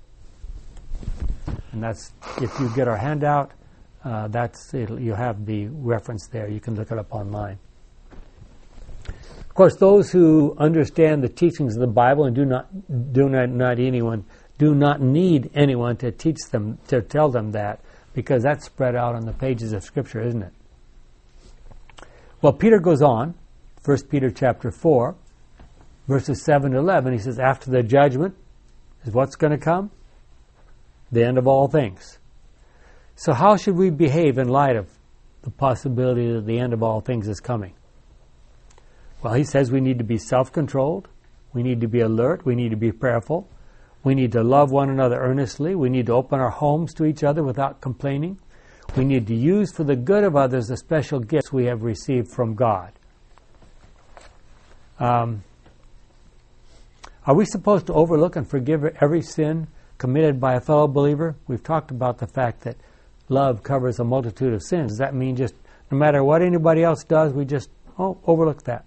And that's, if you get our handout, uh, that's it'll, you have the reference there. You can look it up online. Of course, those who understand the teachings of the Bible and do not do not, not anyone do not need anyone to teach them, to tell them that, because that's spread out on the pages of Scripture, isn't it? Well, Peter goes on, First Peter chapter four, verses seven to eleven. He says, after the judgment is what's going to come? The end of all things. So how should we behave in light of the possibility that the end of all things is coming? Well, he says we need to be self-controlled. We need to be alert. We need to be prayerful. We need to love one another earnestly. We need to open our homes to each other without complaining. We need to use for the good of others the special gifts we have received from God. Um, are we supposed to overlook and forgive every sin committed by a fellow believer? We've talked about the fact that love covers a multitude of sins. Does that mean just no matter what anybody else does, we just oh, overlook that?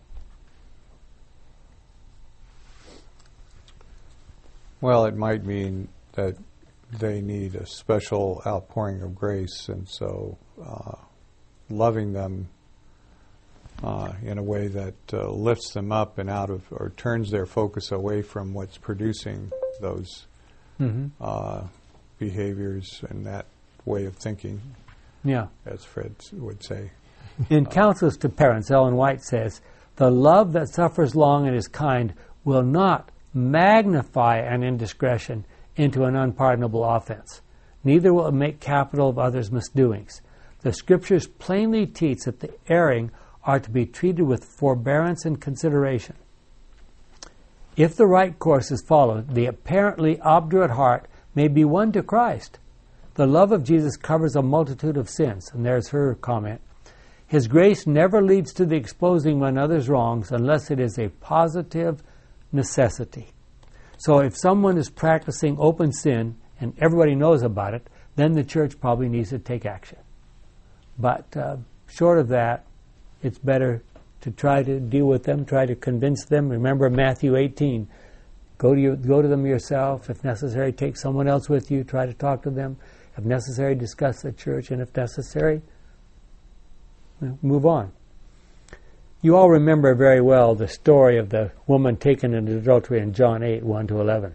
Well, it might mean that they need a special outpouring of grace, and so uh, loving them uh, in a way that uh, lifts them up and out of, or turns their focus away from what's producing those mm-hmm. uh, behaviors and that way of thinking, yeah, as Fred would say. In Counsels to Parents, Ellen White says, the love that suffers long and is kind will not magnify an indiscretion into an unpardonable offense. Neither will it make capital of others' misdoings. The Scriptures plainly teach that the erring are to be treated with forbearance and consideration. If the right course is followed, the apparently obdurate heart may be won to Christ. The love of Jesus covers a multitude of sins, and there's her comment. His grace never leads to the exposing one another's wrongs unless it is a positive necessity. So if someone is practicing open sin and everybody knows about it, then the church probably needs to take action. But uh, short of that, it's better to try to deal with them, try to convince them. Remember Matthew eighteen. Go to, you, go to them yourself. If necessary, take someone else with you. Try to talk to them. If necessary, discuss the church. And if necessary, move on. You all remember very well the story of the woman taken into adultery in John eight, one to eleven.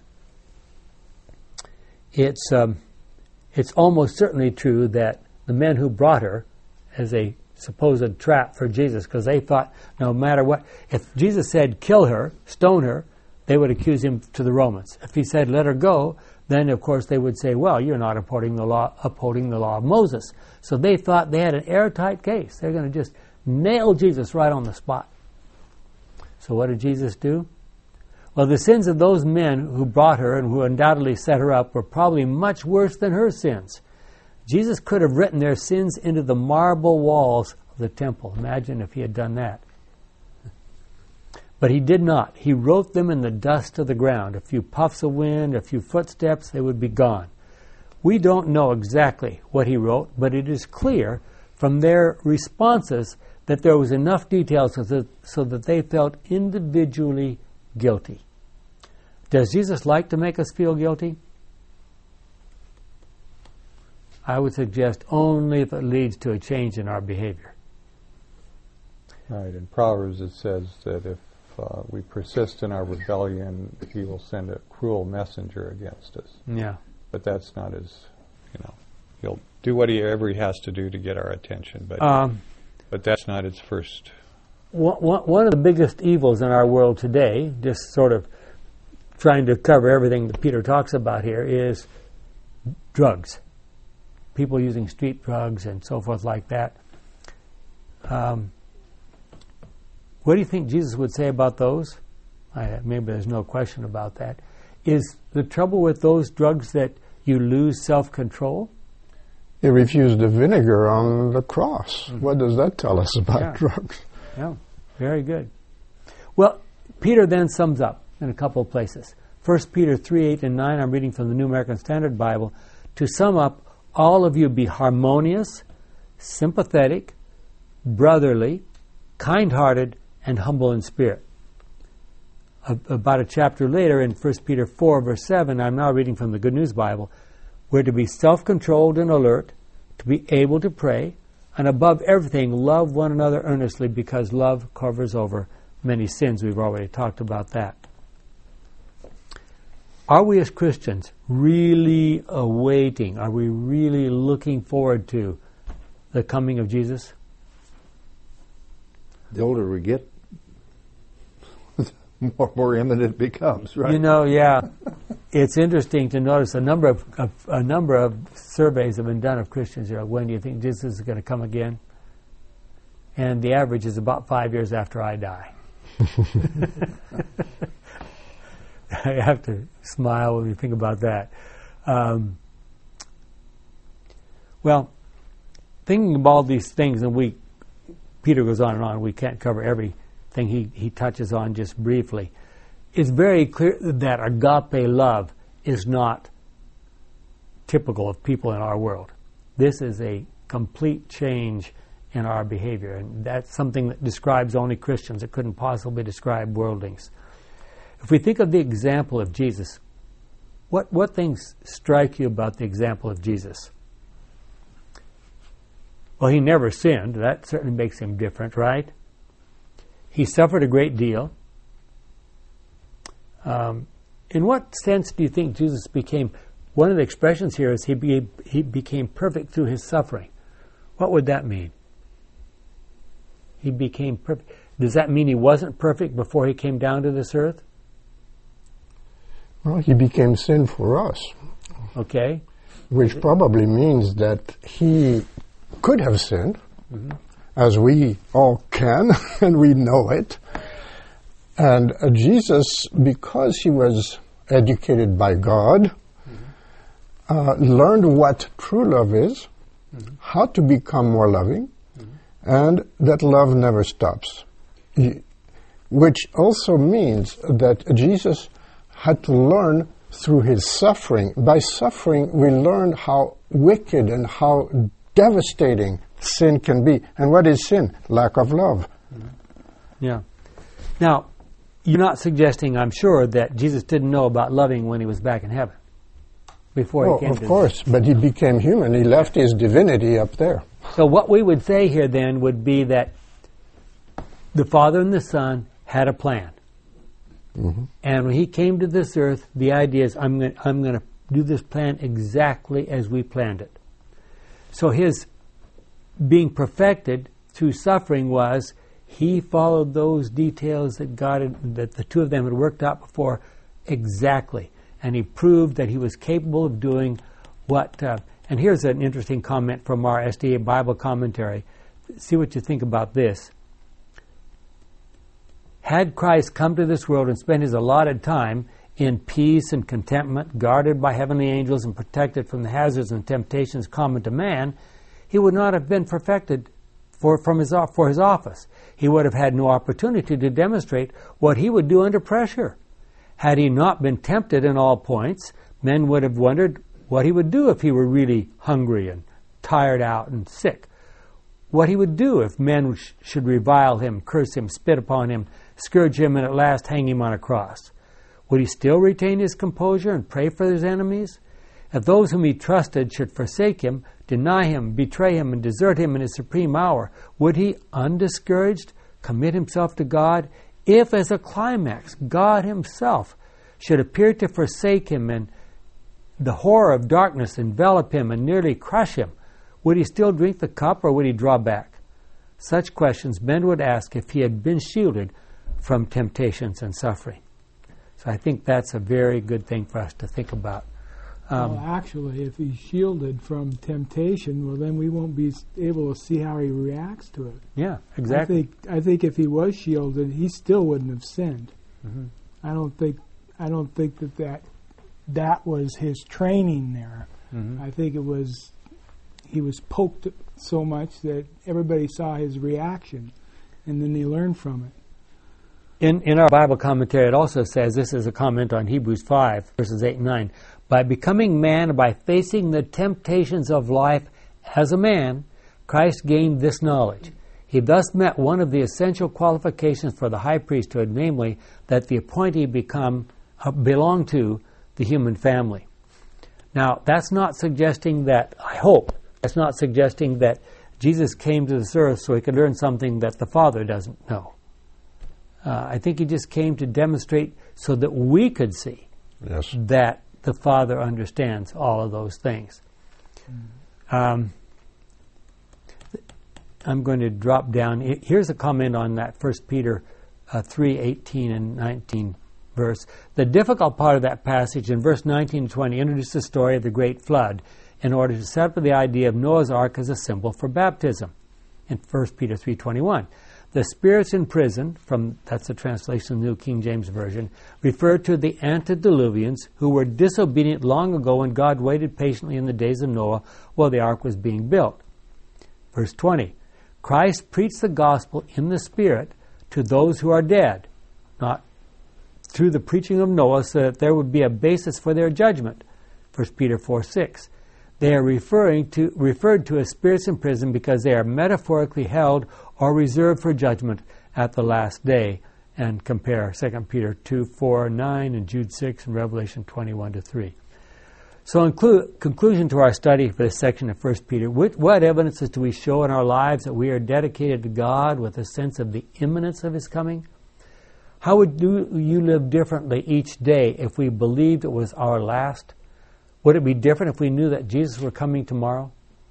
It's, um, it's almost certainly true that the men who brought her as a supposed trap for Jesus, because they thought no matter what, if Jesus said kill her, stone her, they would accuse him to the Romans. If he said let her go, then of course they would say, well, you're not upholding the law, upholding the law of Moses. So they thought they had an airtight case. They're going to just nail Jesus right on the spot. So what did Jesus do? Well, the sins of those men who brought her and who undoubtedly set her up were probably much worse than her sins. Jesus could have written their sins into the marble walls of the temple. Imagine if he had done that. But he did not. He wrote them in the dust of the ground. A few puffs of wind, a few footsteps, they would be gone. We don't know exactly what he wrote, but it is clear from their responses that there was enough detail so that, so that they felt individually guilty. Does Jesus like to make us feel guilty? I would suggest only if it leads to a change in our behavior. Right. In Proverbs it says that if uh, we persist in our rebellion, he will send a cruel messenger against us. Yeah. But that's not his, you know, he'll do whatever he has to do to get our attention, but Um, but that's not his first. one, one of the biggest evils in our world today, just sort of trying to cover everything that Peter talks about here, is drugs. People using street drugs and so forth like that. Um, what do you think Jesus would say about those? I, maybe there's no question about that. Is the trouble with those drugs that you lose self-control? He refused the vinegar on the cross. Mm-hmm. What does that tell us about yeah. drugs? Yeah, very good. Well, Peter then sums up in a couple of places. First Peter three, eight, and nine, I'm reading from the New American Standard Bible. To sum up, all of you be harmonious, sympathetic, brotherly, kind-hearted, and humble in spirit. A, about a chapter later, in First Peter four, verse seven, I'm now reading from the Good News Bible, we're to be self-controlled and alert, to be able to pray, and above everything, love one another earnestly, because love covers over many sins. We've already talked about that. Are we as Christians really awaiting, are we really looking forward to the coming of Jesus? The older we get, more, more imminent it becomes, right? You know, yeah. It's interesting to notice a number of, of a number of surveys have been done of Christians. You know, when do you think Jesus is going to come again? And the average is about five years after I die. I have to smile when you think about that. Um, well, thinking about all these things, and we, Peter goes on and on, we can't cover everything he, he touches on just briefly. It's very clear that agape love is not typical of people in our world. This is a complete change in our behavior, and that's something that describes only Christians. It couldn't possibly describe worldlings. If we think of the example of Jesus, what, what things strike you about the example of Jesus? Well, he never sinned. That certainly makes him different, right? He suffered a great deal. Um, in what sense do you think Jesus became, one of the expressions here is he, be, he became perfect through his suffering. What would that mean? He became perfect. Does that mean he wasn't perfect before he came down to this earth? Well, he became sin for us. Okay. Which probably means that he could have sinned, mm-hmm. as we all can, and we know it. And uh, Jesus, because he was educated by God, mm-hmm. uh, learned what true love is, mm-hmm. how to become more loving, mm-hmm. and that love never stops. He, which also means that Jesus had to learn through his suffering. By suffering, we learn how wicked and how devastating sin can be. And what is sin? Lack of love. Yeah. Now, you're not suggesting, I'm sure, that Jesus didn't know about loving when he was back in heaven, before oh, he came of to course, this. But he became human. He left his divinity up there. So what we would say here then would be that the Father and the Son had a plan. Mm-hmm. And when he came to this earth, the idea is, I'm going I'm going to do this plan exactly as we planned it. So his being perfected through suffering was he followed those details that God had, that the two of them had worked out before exactly. And he proved that he was capable of doing what... Uh, and here's an interesting comment from our S D A Bible commentary. See what you think about this. Had Christ come to this world and spent his allotted time in peace and contentment, guarded by heavenly angels and protected from the hazards and temptations common to man, he would not have been perfected for, from his, for his office. He would have had no opportunity to demonstrate what he would do under pressure. Had he not been tempted in all points, men would have wondered what he would do if he were really hungry and tired out and sick. What he would do if men sh- should revile him, curse him, spit upon him, scourge him, and at last hang him on a cross. Would he still retain his composure and pray for his enemies? If those whom he trusted should forsake him, deny him, betray him, and desert him in his supreme hour, would he, undiscouraged, commit himself to God? If, as a climax, God himself should appear to forsake him and the horror of darkness envelop him and nearly crush him, would he still drink the cup or would he draw back? Such questions men would ask if he had been shielded from temptations and suffering. So I think that's a very good thing for us to think about. Um, well, actually, if he's shielded from temptation, well, then we won't be able to see how he reacts to it. Yeah, exactly. I think, I think if he was shielded, he still wouldn't have sinned. Mm-hmm. I don't think I don't think that that, that was his training there. Mm-hmm. I think it was he was poked so much that everybody saw his reaction, and then they learned from it. In in our Bible commentary, it also says, this is a comment on Hebrews five, verses eight and nine, by becoming man and by facing the temptations of life as a man, Christ gained this knowledge. He thus met one of the essential qualifications for the high priesthood, namely that the appointee become uh, belong to the human family. Now, that's not suggesting that, I hope, that's not suggesting that Jesus came to this earth so he could learn something that the Father doesn't know. Uh, I think he just came to demonstrate so that we could see yes. that the Father understands all of those things. Mm. Um, I'm going to drop down. Here's a comment on that First Peter uh, three, eighteen and nineteen verse. The difficult part of that passage in verse nineteen and twenty introduces the story of the great flood in order to set up the idea of Noah's Ark as a symbol for baptism in First Peter three twenty-one. The spirits in prison, from that's the translation of the New King James Version, refer to the antediluvians who were disobedient long ago when God waited patiently in the days of Noah while the ark was being built. Verse twenty. Christ preached the gospel in the Spirit to those who are dead, not through the preaching of Noah, so that there would be a basis for their judgment. First Peter four six. They are referring to referred to as spirits in prison because they are metaphorically held or reserved for judgment at the last day. And compare Second Peter two four, nine, and Jude six, and Revelation twenty-one to three. So in clu- conclusion to our study for this section of First Peter, what, what evidences do we show in our lives that we are dedicated to God with a sense of the imminence of His coming? How would do you live differently each day if we believed it was our last? Would it be different if we knew that Jesus were coming tomorrow?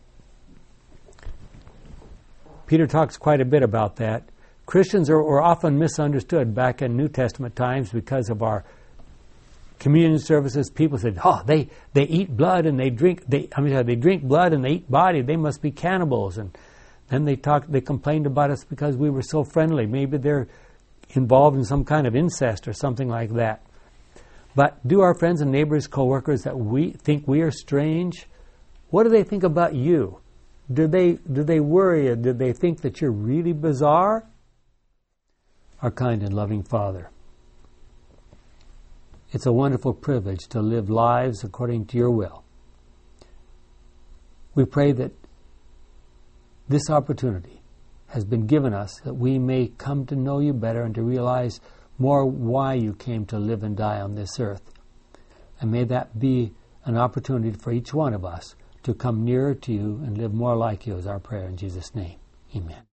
Peter talks quite a bit about that. Christians are, are often misunderstood back in New Testament times because of our communion services. People said, "Oh, they, they eat blood and they drink. They I mean, they drink blood and they eat body. They must be cannibals." And then they talked. They complained about us because we were so friendly. Maybe they're involved in some kind of incest or something like that. But do our friends and neighbors, coworkers, that we think we are strange? What do they think about you? Do they do they worry? Do they think that you're really bizarre? Our kind and loving Father, it's a wonderful privilege to live lives according to your will. We pray that this opportunity has been given us that we may come to know you better and to realize more why you came to live and die on this earth. And may that be an opportunity for each one of us to come nearer to you and live more like you, is our prayer in Jesus' name. Amen.